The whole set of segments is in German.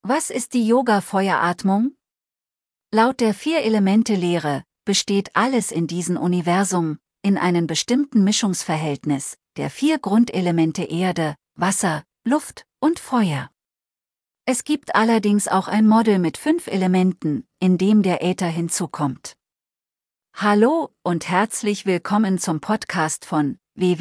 Was ist die Yoga-Feueratmung? Laut der Vier-Elemente-Lehre besteht alles in diesem Universum in einem bestimmten Mischungsverhältnis der 4 Grundelemente Erde, Wasser, Luft und Feuer. Es gibt allerdings auch ein Modell mit 5 Elementen, in dem der Äther hinzukommt. Hallo und herzlich willkommen zum Podcast von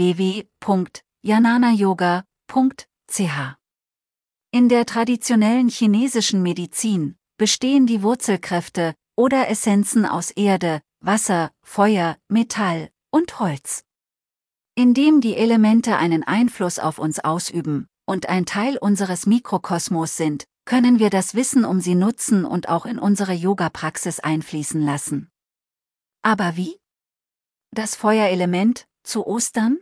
www.jnanayoga.ch. In der traditionellen chinesischen Medizin bestehen die Wurzelkräfte oder Essenzen aus Erde, Wasser, Feuer, Metall und Holz. Indem die Elemente einen Einfluss auf uns ausüben und ein Teil unseres Mikrokosmos sind, können wir das Wissen um sie nutzen und auch in unsere Yoga-Praxis einfließen lassen. Aber wie? Das Feuerelement zu Ostern?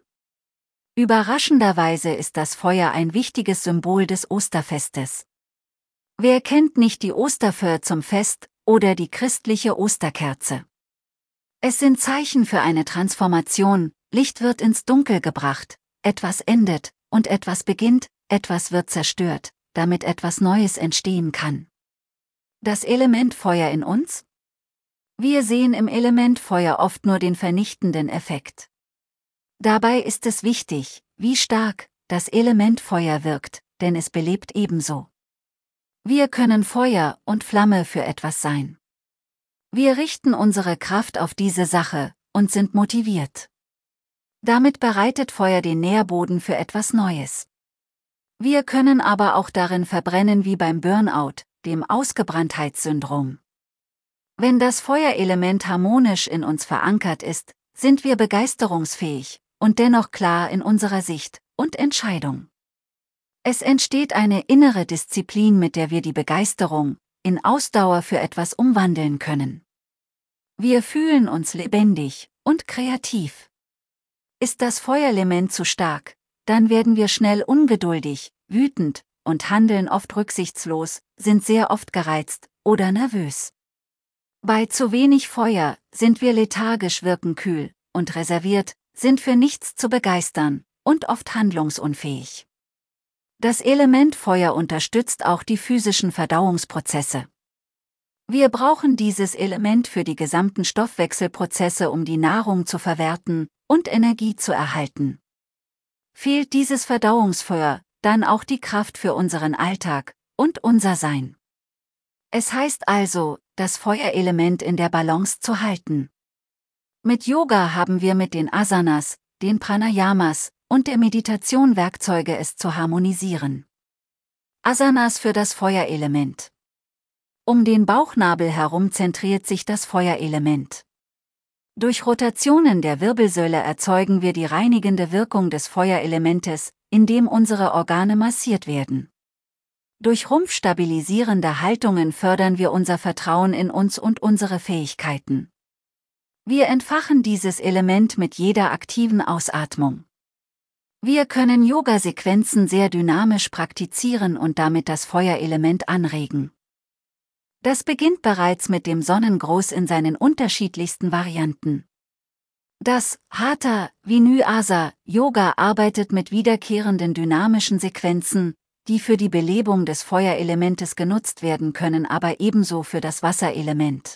Überraschenderweise ist das Feuer ein wichtiges Symbol des Osterfestes. Wer kennt nicht die Osterfeuer zum Fest oder die christliche Osterkerze? Es sind Zeichen für eine Transformation, Licht wird ins Dunkel gebracht, etwas endet und etwas beginnt, etwas wird zerstört, damit etwas Neues entstehen kann. Das Element Feuer in uns? Wir sehen im Element Feuer oft nur den vernichtenden Effekt. Dabei ist es wichtig, wie stark das Element Feuer wirkt, denn es belebt ebenso. Wir können Feuer und Flamme für etwas sein. Wir richten unsere Kraft auf diese Sache und sind motiviert. Damit bereitet Feuer den Nährboden für etwas Neues. Wir können aber auch darin verbrennen wie beim Burnout, dem Ausgebranntheitssyndrom. Wenn das Feuerelement harmonisch in uns verankert ist, sind wir begeisterungsfähig und dennoch klar in unserer Sicht und Entscheidung. Es entsteht eine innere Disziplin, mit der wir die Begeisterung in Ausdauer für etwas umwandeln können. Wir fühlen uns lebendig und kreativ. Ist das Feuerelement zu stark, dann werden wir schnell ungeduldig, wütend und handeln oft rücksichtslos, sind sehr oft gereizt oder nervös. Bei zu wenig Feuer sind wir lethargisch, wirken kühl und reserviert, sind für nichts zu begeistern und oft handlungsunfähig. Das Element Feuer unterstützt auch die physischen Verdauungsprozesse. Wir brauchen dieses Element für die gesamten Stoffwechselprozesse, um die Nahrung zu verwerten und Energie zu erhalten. Fehlt dieses Verdauungsfeuer, dann auch die Kraft für unseren Alltag und unser Sein. Es heißt also, das Feuerelement in der Balance zu halten. Mit Yoga haben wir mit den Asanas, den Pranayamas und der Meditation Werkzeuge, es zu harmonisieren. Asanas für das Feuerelement. Um den Bauchnabel herum zentriert sich das Feuerelement. Durch Rotationen der Wirbelsäule erzeugen wir die reinigende Wirkung des Feuerelementes, indem unsere Organe massiert werden. Durch rumpfstabilisierende Haltungen fördern wir unser Vertrauen in uns und unsere Fähigkeiten. Wir entfachen dieses Element mit jeder aktiven Ausatmung. Wir können Yoga-Sequenzen sehr dynamisch praktizieren und damit das Feuerelement anregen. Das beginnt bereits mit dem Sonnengruß in seinen unterschiedlichsten Varianten. Das Hatha Vinyasa Yoga arbeitet mit wiederkehrenden dynamischen Sequenzen, die für die Belebung des Feuerelementes genutzt werden können, aber ebenso für das Wasserelement.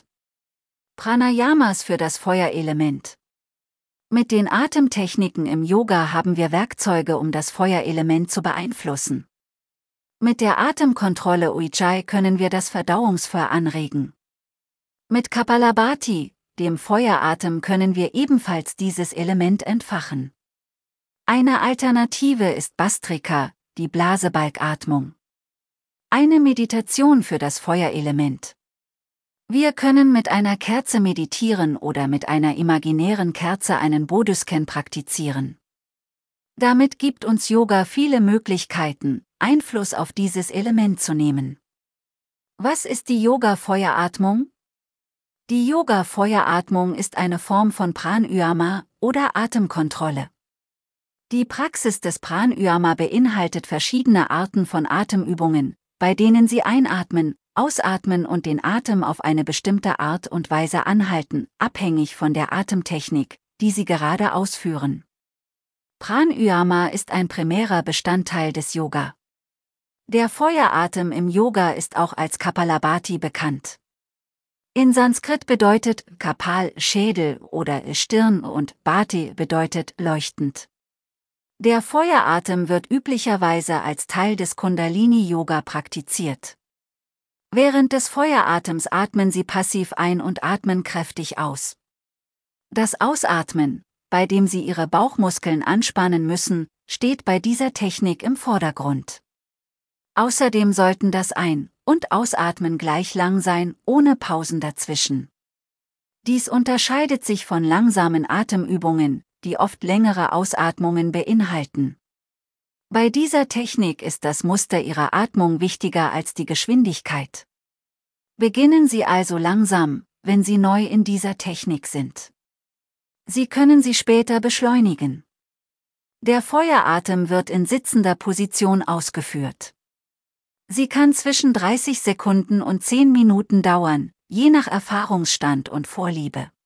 Pranayamas für das Feuerelement. Mit den Atemtechniken im Yoga haben wir Werkzeuge, um das Feuerelement zu beeinflussen. Mit der Atemkontrolle Ujjayi können wir das Verdauungsfeuer anregen. Mit Kapalabhati, dem Feueratem, können wir ebenfalls dieses Element entfachen. Eine Alternative ist Bhastrika, die Blasebalgatmung. Eine Meditation für das Feuerelement. Wir können mit einer Kerze meditieren oder mit einer imaginären Kerze einen Bodhiscan praktizieren. Damit gibt uns Yoga viele Möglichkeiten, Einfluss auf dieses Element zu nehmen. Was ist die Yoga-Feueratmung? Die Yoga-Feueratmung ist eine Form von Pranayama oder Atemkontrolle. Die Praxis des Pranayama beinhaltet verschiedene Arten von Atemübungen, bei denen Sie einatmen, ausatmen und den Atem auf eine bestimmte Art und Weise anhalten, abhängig von der Atemtechnik, die Sie gerade ausführen. Pranayama ist ein primärer Bestandteil des Yoga. Der Feueratem im Yoga ist auch als Kapalabhati bekannt. In Sanskrit bedeutet Kapal Schädel oder Stirn und Bhati bedeutet leuchtend. Der Feueratem wird üblicherweise als Teil des Kundalini-Yoga praktiziert. Während des Feueratems atmen Sie passiv ein und atmen kräftig aus. Das Ausatmen, bei dem Sie Ihre Bauchmuskeln anspannen müssen, steht bei dieser Technik im Vordergrund. Außerdem sollten das Ein- und Ausatmen gleich lang sein, ohne Pausen dazwischen. Dies unterscheidet sich von langsamen Atemübungen, die oft längere Ausatmungen beinhalten. Bei dieser Technik ist das Muster Ihrer Atmung wichtiger als die Geschwindigkeit. Beginnen Sie also langsam, wenn Sie neu in dieser Technik sind. Sie können sie später beschleunigen. Der Feueratem wird in sitzender Position ausgeführt. Sie kann zwischen 30 Sekunden und 10 Minuten dauern, je nach Erfahrungsstand und Vorliebe.